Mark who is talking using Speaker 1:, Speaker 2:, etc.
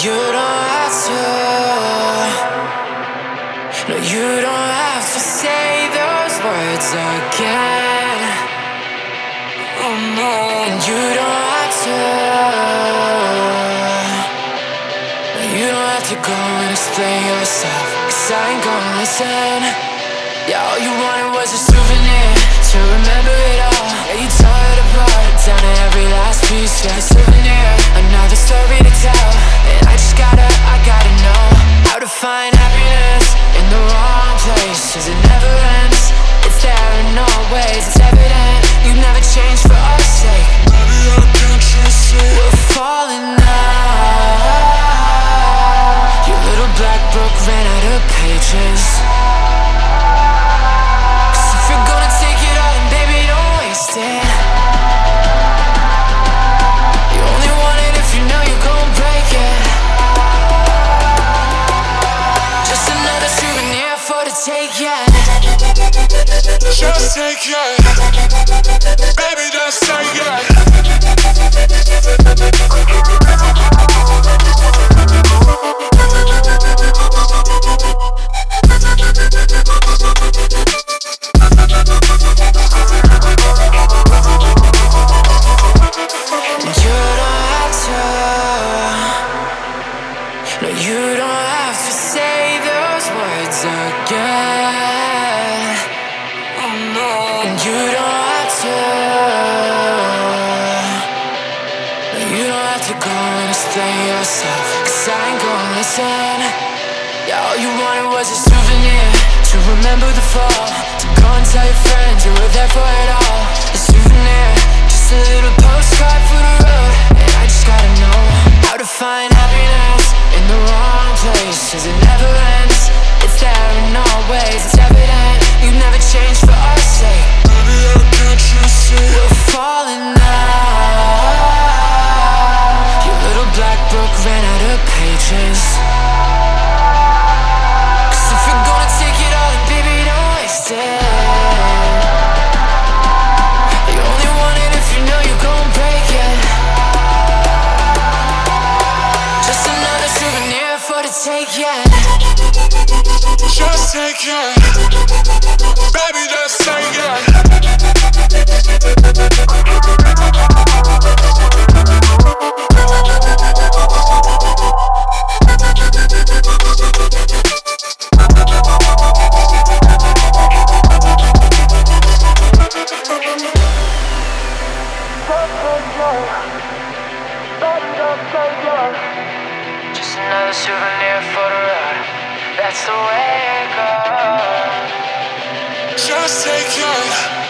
Speaker 1: you don't have to. No, you don't have to say those words again. Oh no, and you don't have to. No, you don't have to go and explain yourself, 'cause I ain't gonna listen. Yeah, all you wanted was a souvenir to remember it all. Yeah, you tore it apart down to every last piece. Yeah, a souvenir, another story to tell. And I gotta know how to find happiness in the wrong place. 'Cause it never ends, it's there in all ways. It's evident you never change for our sake. Maybe I can't trust it. We're falling now. Your little black book ran out of pages.
Speaker 2: Just take it, baby, just take it.
Speaker 1: You don't have to. No, you don't have to say those words again. And you don't have to. You don't have to go and explain yourself, 'cause I ain't gonna listen. Yeah, all you wanted was a souvenir to remember the fall. To go and tell your friends you were there for it all. A souvenir, just a little postcard for the road. And I just gotta know how to find happiness in the wrong place. 'Cause it never ends, it's there in all ways. It's evident you never change for our sake.
Speaker 2: Maybe I can't trust it.
Speaker 1: We're falling now. Your little black book ran out of pages. 'Cause if you're gonna take it all, then baby, don't waste it. You only want it if you know you're gonna break it. Just another souvenir for the taking.
Speaker 2: Just take it, baby, just take it.
Speaker 1: Just another souvenir for the road. That's the way it goes.
Speaker 2: Just take it.